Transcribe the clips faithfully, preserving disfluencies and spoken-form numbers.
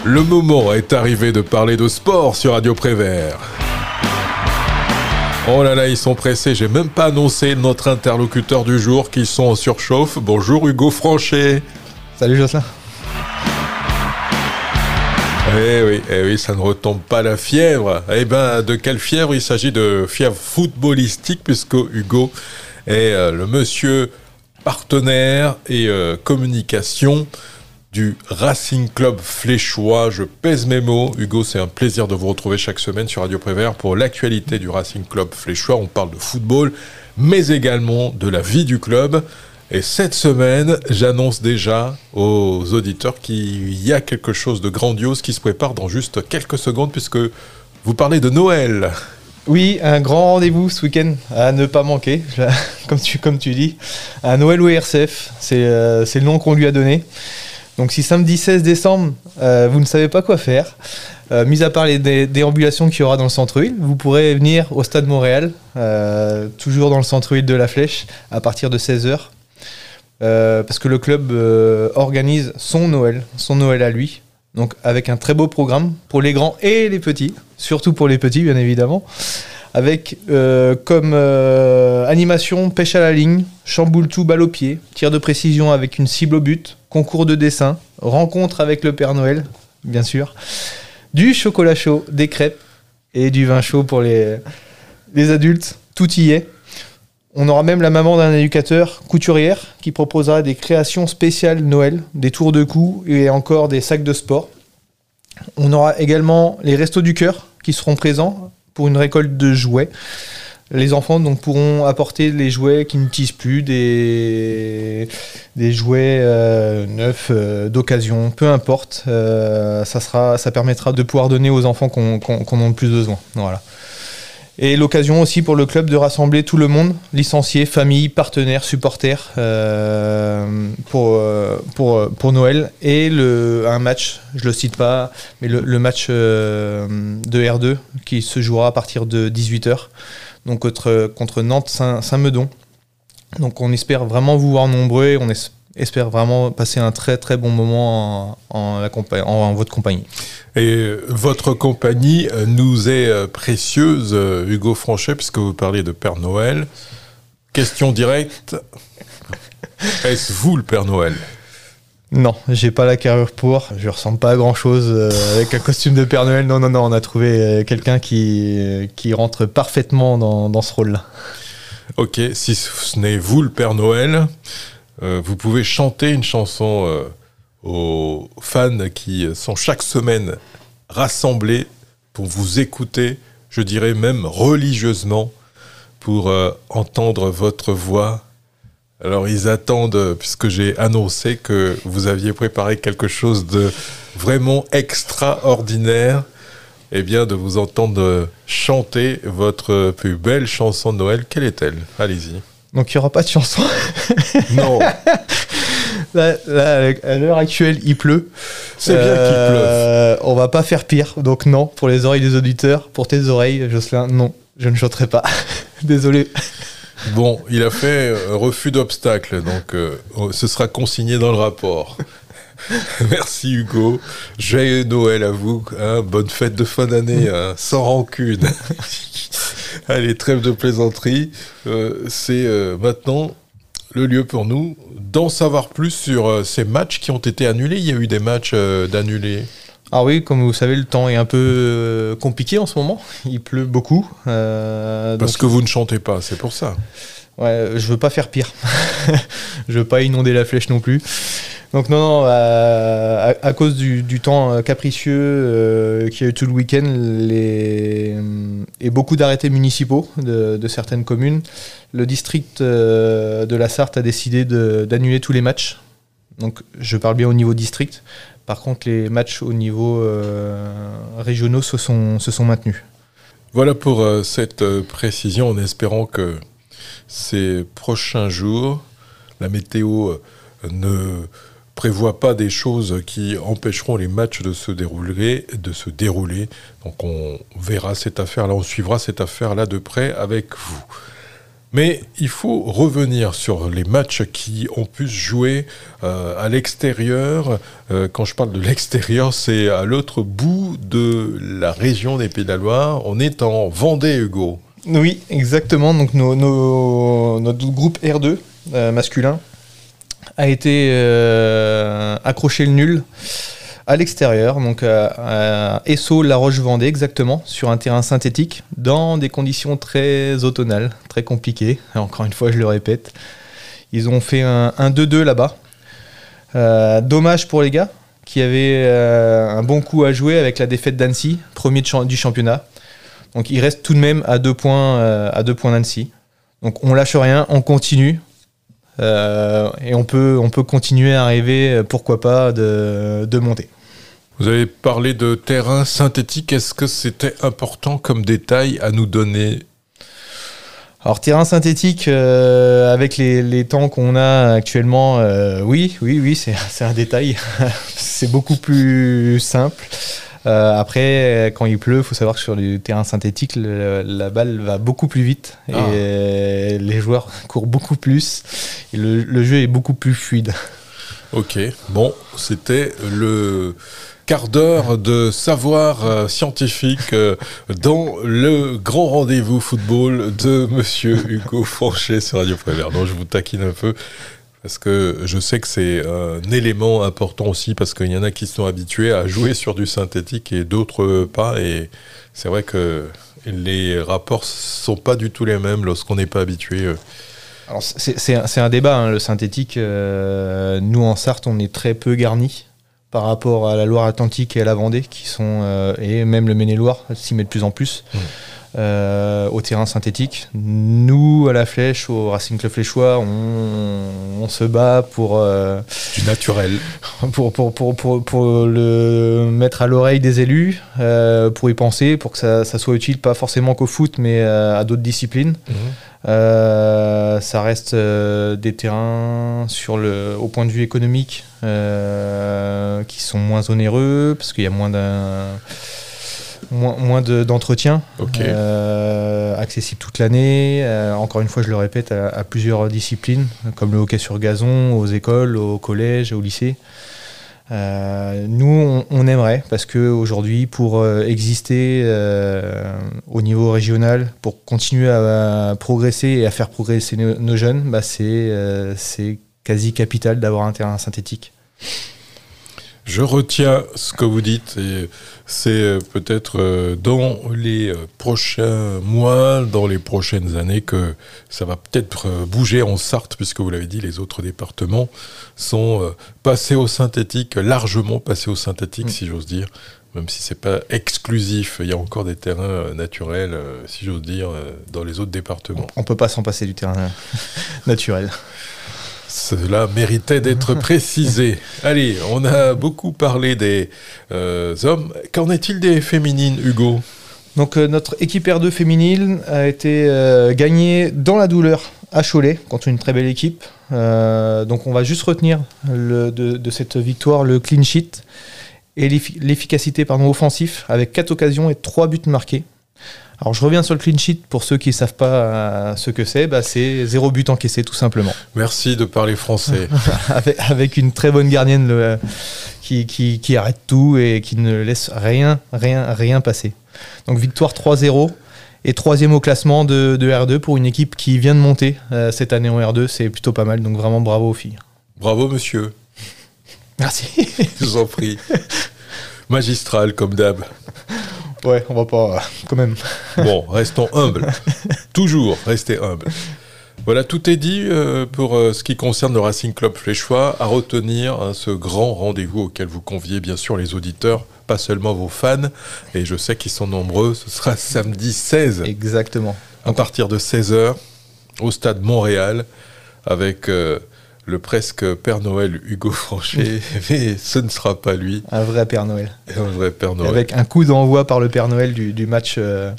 Le moment est arrivé de parler de sport sur Radio Prévert. Oh là là, ils sont pressés, j'ai même pas annoncé notre interlocuteur du jour qui sont en surchauffe. Bonjour Hugo Franchet. Salut Jocelyn. Eh oui, eh oui, ça ne retombe pas la fièvre. Eh ben, de quelle fièvre? Il s'agit de fièvre footballistique puisque Hugo est euh, le monsieur partenaire et euh, communication du Racing Club Fléchois. Je pèse mes mots. Hugo, c'est un plaisir de vous retrouver chaque semaine sur Radio Prévert pour l'actualité du Racing Club Fléchois. On parle de football, mais également de la vie du club. Et cette semaine, j'annonce déjà aux auditeurs qu'il y a quelque chose de grandiose qui se prépare dans juste quelques secondes, puisque vous parlez de Noël. Oui, un grand rendez-vous ce week-end à ne pas manquer, comme tu, comme tu dis. Un Noël au R C F, c'est, euh, c'est le nom qu'on lui a donné. Donc si samedi seize décembre, euh, vous ne savez pas quoi faire, euh, mis à part les dé- déambulations qu'il y aura dans le centre-ville, vous pourrez venir au Stade Montréal, euh, toujours dans le centre-ville de La Flèche, à partir de seize heures. Euh, parce que le club euh, organise son Noël, son Noël à lui, donc avec un très beau programme pour les grands et les petits, surtout pour les petits bien évidemment, avec euh, comme euh, animation pêche à la ligne, chamboule-tout balle au pied, tir de précision avec une cible au but, concours de dessin, rencontre avec le Père Noël, bien sûr, du chocolat chaud, des crêpes et du vin chaud pour les, les adultes, tout y est. On aura même la maman d'un éducateur couturière qui proposera des créations spéciales Noël, des tours de cou et encore des sacs de sport. On aura également les restos du cœur qui seront présents pour une récolte de jouets. Les enfants donc pourront apporter les jouets qu'ils n'utilisent plus, des, des jouets euh, neufs, euh, d'occasion, peu importe. Euh, ça, sera, ça permettra de pouvoir donner aux enfants qu'on, qu'on, qu'on en a le plus besoin. Voilà. Et l'occasion aussi pour le club de rassembler tout le monde, licenciés, familles, partenaires, supporters, euh, pour, euh, pour, pour Noël. Et le, un match, je ne le cite pas, mais le, le match euh, de R deux qui se jouera à partir de dix-huit heures, donc contre, contre Nantes-Saint-Meudon. Donc on espère vraiment vous voir nombreux et on es, espère vraiment passer un très très bon moment en, en, la compa- en, en votre compagnie. Et votre compagnie nous est précieuse, Hugo Franchet, puisque vous parlez de Père Noël. Question directe, est-ce vous le Père Noël? Non, j'ai pas la carrure pour, je ressemble pas à grand chose euh, avec un costume de Père Noël. Non, non, non, on a trouvé euh, quelqu'un qui, qui rentre parfaitement dans, dans ce rôle-là. Ok, si ce n'est vous le Père Noël, euh, vous pouvez chanter une chanson euh, aux fans qui sont chaque semaine rassemblés pour vous écouter, je dirais même religieusement, pour euh, entendre votre voix. Alors ils attendent, puisque j'ai annoncé que vous aviez préparé quelque chose de vraiment extraordinaire, eh bien de vous entendre chanter votre plus belle chanson de Noël. Quelle est-elle? Allez-y. Donc il n'y aura pas de chanson. Non. Là, là, à l'heure actuelle, il pleut. C'est bien euh, qu'il pleuve. On va pas faire pire. Donc non, pour les oreilles des auditeurs, pour tes oreilles, Jocelyn, non, je ne chanterai pas. Désolé. Bon, il a fait un refus d'obstacle, donc euh, ce sera consigné dans le rapport. Merci Hugo. Joyeux Noël à vous. Hein, bonne fête de fin d'année, hein, sans rancune. Allez, trêve de plaisanterie. Euh, c'est euh, maintenant le lieu pour nous d'en savoir plus sur euh, ces matchs qui ont été annulés. Il y a eu des matchs euh, d'annulés. Ah oui, comme vous savez, le temps est un peu euh, compliqué en ce moment. Il pleut beaucoup. Euh, Parce donc... que vous ne chantez pas, c'est pour ça. Ouais, je veux pas faire pire. Je veux pas inonder la Flèche non plus. Donc non, non euh, à, à cause du, du temps capricieux euh, qu'il y a eu tout le week-end les, et beaucoup d'arrêtés municipaux de, de certaines communes, le district euh, de la Sarthe a décidé de, d'annuler tous les matchs. Donc je parle bien au niveau district. Par contre, les matchs au niveau euh, régionaux se sont, se sont maintenus. Voilà pour euh, cette euh, précision, en espérant que ces prochains jours, la météo euh, ne prévoit pas des choses qui empêcheront les matchs de se dérouler, de se dérouler. Donc on verra cette affaire-là, on suivra cette affaire-là de près avec vous. Mais il faut revenir sur les matchs qui ont pu se jouer euh, à l'extérieur. Euh, quand je parle de l'extérieur, c'est à l'autre bout de la région des Pays de la Loire. On est en Vendée, Hugo. Oui, exactement. Donc nos, nos, notre groupe R deux euh, masculin a été euh, accroché le nul à l'extérieur, donc à, à Esso-La Roche-Vendée exactement, sur un terrain synthétique, dans des conditions très automnales, très compliquées. Encore une fois, je le répète. Ils ont fait un, un deux deux là-bas. Euh, dommage pour les gars, qui avaient euh, un bon coup à jouer avec la défaite d'Annecy, premier de cha- du championnat. Donc ils restent tout de même à deux points, euh, à deux points d'Annecy. Donc on lâche rien, on continue. Euh, et on peut, on peut continuer à rêver, pourquoi pas, de, de monter. Vous avez parlé de terrain synthétique. Est-ce que c'était important comme détail à nous donner ? Alors terrain synthétique, euh, avec les, les temps qu'on a actuellement, euh, oui, oui, oui, c'est, c'est un détail. C'est beaucoup plus simple. Euh, après, quand il pleut, il faut savoir que sur du terrain synthétique, le, la balle va beaucoup plus vite et ah. les joueurs courent beaucoup plus et le, le jeu est beaucoup plus fluide. Ok, bon, c'était le quart d'heure de savoir euh, scientifique euh, dans le grand rendez-vous football de Monsieur Hugo Franchet sur Radio Prévert. Non, je vous taquine un peu. Parce que je sais que c'est un élément important aussi, parce qu'il y en a qui sont habitués à jouer sur du synthétique et d'autres pas. Et c'est vrai que les rapports ne sont pas du tout les mêmes lorsqu'on n'est pas habitué. Alors c'est, c'est, un, c'est un débat, hein, le synthétique. Euh, nous, en Sarthe, on est très peu garnis par rapport à la Loire-Atlantique et à la Vendée, qui sont, euh, et même le Maine-et-Loire s'y met de plus en plus. Mmh. Euh, au terrain synthétique. Nous, à la Flèche, au Racing Club Fléchois, on, on se bat pour... Euh, du naturel. Pour, pour, pour, pour, pour le mettre à l'oreille des élus, euh, pour y penser, pour que ça, ça soit utile, pas forcément qu'au foot, mais euh, à d'autres disciplines. Mmh. Euh, ça reste euh, des terrains sur le, au point de vue économique euh, qui sont moins onéreux, parce qu'il y a moins d'un... Moins, moins de, d'entretien, okay. euh, accessible toute l'année. Euh, encore une fois, je le répète, à, à plusieurs disciplines, comme le hockey sur gazon, aux écoles, au collège, au lycée. Euh, nous, on, on aimerait, parce qu'aujourd'hui, pour euh, exister euh, au niveau régional, pour continuer à, à progresser et à faire progresser nos, nos jeunes, bah c'est, euh, c'est quasi capital d'avoir un terrain synthétique. Je retiens ce que vous dites, et c'est peut-être dans les prochains mois, dans les prochaines années, que ça va peut-être bouger en Sarthe, puisque vous l'avez dit, les autres départements sont passés au synthétique, largement passés au synthétique, mmh. si j'ose dire, même si c'est pas exclusif. Il y a encore des terrains naturels, si j'ose dire, dans les autres départements. On peut pas s'en passer du terrain naturel. Cela méritait d'être précisé. Allez, on a beaucoup parlé des euh, hommes. Qu'en est-il des féminines, Hugo ? Donc euh, notre équipe R deux féminine a été euh, gagnée dans la douleur à Cholet contre une très belle équipe. Euh, donc on va juste retenir le, de, de cette victoire le clean sheet et l'effi- l'efficacité pardon, offensif avec quatre occasions et trois buts marqués. Alors je reviens sur le clean sheet pour ceux qui ne savent pas euh, ce que c'est, bah, c'est zéro but encaissé tout simplement. Merci de parler français. avec, avec une très bonne gardienne le, qui, qui, qui arrête tout et qui ne laisse rien, rien, rien passer. Donc victoire trois zéro et troisième au classement de, de R deux pour une équipe qui vient de monter euh, cette année en R deux, c'est plutôt pas mal, donc vraiment bravo aux filles. Bravo monsieur. Merci. Je vous en prie. Magistral comme d'hab. Ouais, on va pas, euh, quand même. Bon, restons humbles. Toujours rester humbles. Voilà, tout est dit euh, pour euh, ce qui concerne le Racing Club Fléchois. À retenir hein, ce grand rendez-vous auquel vous conviez bien sûr les auditeurs, pas seulement vos fans. Et je sais qu'ils sont nombreux. Ce sera samedi seize. Exactement. À partir de seize heures, au stade Montréal, avec... Euh, le presque Père Noël Hugo Franchet, mais ce ne sera pas lui. Un vrai Père Noël. Un vrai Père Noël. Avec un coup d'envoi par le Père Noël du, du match euh,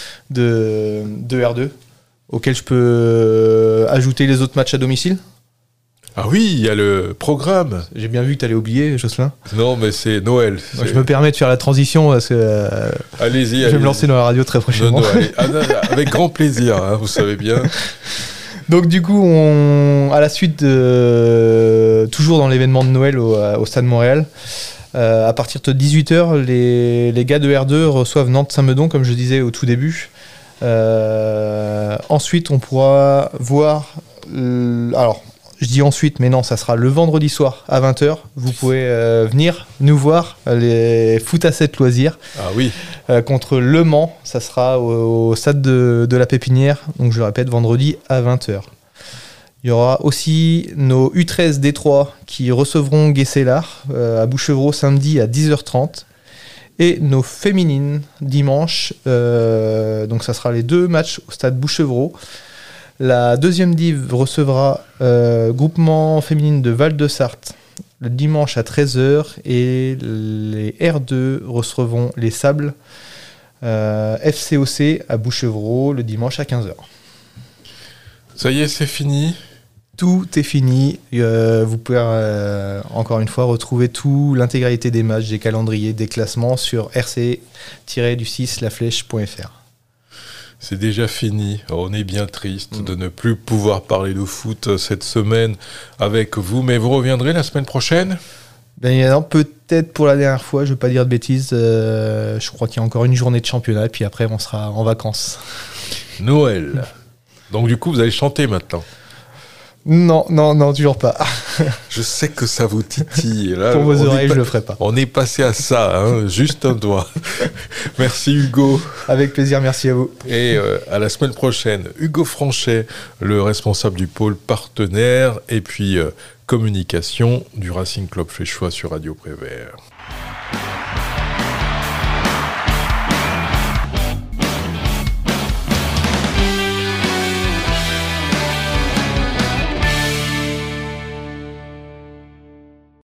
de, de R deux, auquel je peux euh, ajouter les autres matchs à domicile. Ah oui, il y a le programme. J'ai bien vu que tu allais oublier, Jocelyn. Non, mais c'est Noël. C'est... Je me permets de faire la transition parce que euh, allez-y, je vais allez-y. me lancer dans la radio très prochainement. Non, non, allez, avec grand plaisir, hein, vous savez bien. Donc du coup, on, à la suite, de, toujours dans l'événement de Noël au, au Stade Montréal, euh, à partir de dix-huit heures, les, les gars de R deux reçoivent Nantes-Saint-Meudon, comme je disais au tout début. Euh, ensuite, on pourra voir... Euh, alors, je dis ensuite, mais non, ça sera le vendredi soir à vingt heures. Vous pouvez euh, venir nous voir, les foot à sept loisirs. Ah oui. Euh, contre Le Mans, ça sera au, au stade de, de la Pépinière. Donc je le répète, vendredi à vingt heures. Il y aura aussi nos U treize D trois qui recevront Guesselard euh, à Bouchevreau samedi à dix heures trente. Et nos féminines dimanche. Euh, donc ça sera les deux matchs au stade Bouchevreau. La deuxième div recevra euh, groupement féminine de Val-de-Sarthe le dimanche à treize heures et les R deux recevront les Sables euh, F C O C à Bouchevreau le dimanche à quinze heures. Ça y est, c'est fini. Tout est fini. Euh, vous pouvez euh, encore une fois retrouver tout l'intégralité des matchs, des calendriers, des classements sur r c du six la flèche point f r. C'est déjà fini. On est bien triste mmh. de ne plus pouvoir parler de foot cette semaine avec vous, mais vous reviendrez la semaine prochaine ? Ben, non, peut-être pour la dernière fois, je ne veux pas dire de bêtises. Euh, je crois qu'il y a encore une journée de championnat, puis après on sera en vacances. Noël. Donc du coup, vous allez chanter maintenant ? Non, non, non, toujours pas. Je sais que ça vous titille. Là, pour vos oreilles, pas... je le ferai pas. On est passé à ça, hein, juste un doigt. Merci Hugo. Avec plaisir, merci à vous. Et euh, à la semaine prochaine, Hugo Franchet, le responsable du pôle partenaire et puis euh, communication du Racing Club Fléchois sur Radio Prévert.